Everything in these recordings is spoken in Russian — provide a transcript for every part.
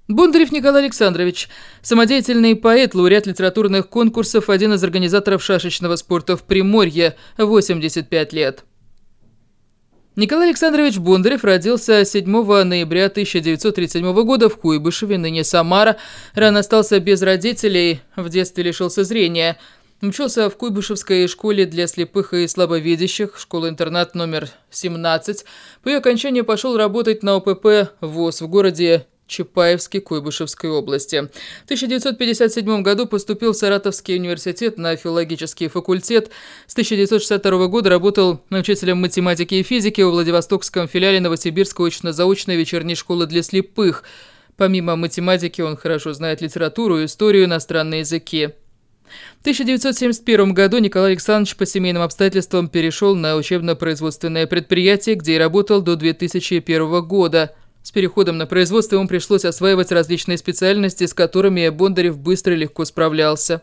Бондарев Николай Александрович, самодеятельный поэт, лауреат литературных конкурсов, один из организаторов шашечного спорта в Приморье, 85 лет. Николай Александрович Бондарев родился 7 ноября 1937 года в Куйбышеве, ныне Самара. Рано остался без родителей, в детстве лишился зрения. Учился в Куйбышевской школе для слепых и слабовидящих, школа-интернат номер 17. По ее окончанию пошел работать на ОПП ВОС в городе Чапаевске Куйбышевской области. В 1957 году поступил в Саратовский университет на филологический факультет. С 1962 года работал учителем математики и физики во Владивостокском филиале Новосибирской очно-заочной вечерней школы для слепых. Помимо математики он хорошо знает литературу, историю, иностранные языки. В 1971 году Николай Александрович по семейным обстоятельствам перешел на учебно-производственное предприятие, где и работал до 2001 года. С переходом на производство ему пришлось осваивать различные специальности, с которыми Бондарев быстро и легко справлялся.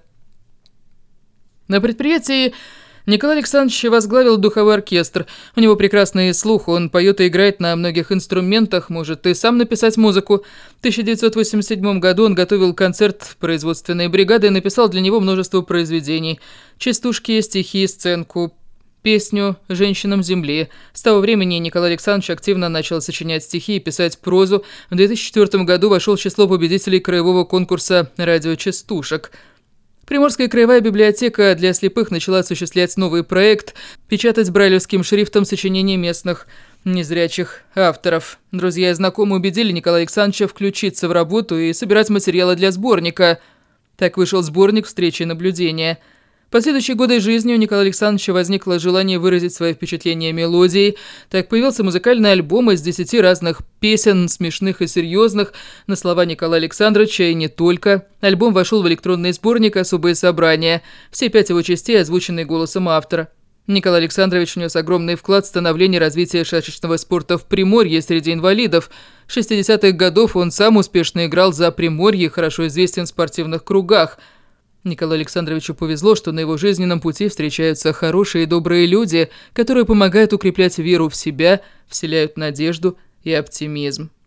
На предприятии Николай Александрович возглавил духовой оркестр. У него прекрасный слух, он поет и играет на многих инструментах, может и сам написать музыку. В 1987 году он готовил концерт производственной бригады и написал для него множество произведений. Частушки, стихи, сценку, песню «Женщинам земли». С того времени Николай Александрович активно начал сочинять стихи и писать прозу. В 2004 году вошел в число победителей краевого конкурса радиочастушек. Приморская краевая библиотека для слепых начала осуществлять новый проект – печатать брайлевским шрифтом сочинения местных незрячих авторов. Друзья и знакомые убедили Николая Александровича включиться в работу и собирать материалы для сборника. Так вышел сборник «Встречи и наблюдения». В последующие годы жизни у Николая Александровича возникло желание выразить свои впечатления мелодией. Так появился музыкальный альбом из 10 разных песен, смешных и серьезных, на слова Николая Александровича и не только. Альбом вошел в электронный сборник «Особые собрания». Все 5 его частей озвучены голосом автора. Николай Александрович внес огромный вклад в становление и развитие шашечного спорта в Приморье среди инвалидов. В 60-х годах он сам успешно играл за Приморье и хорошо известен в спортивных кругах. Николаю Александровичу повезло, что на его жизненном пути встречаются хорошие и добрые люди, которые помогают укреплять веру в себя, вселяют надежду и оптимизм.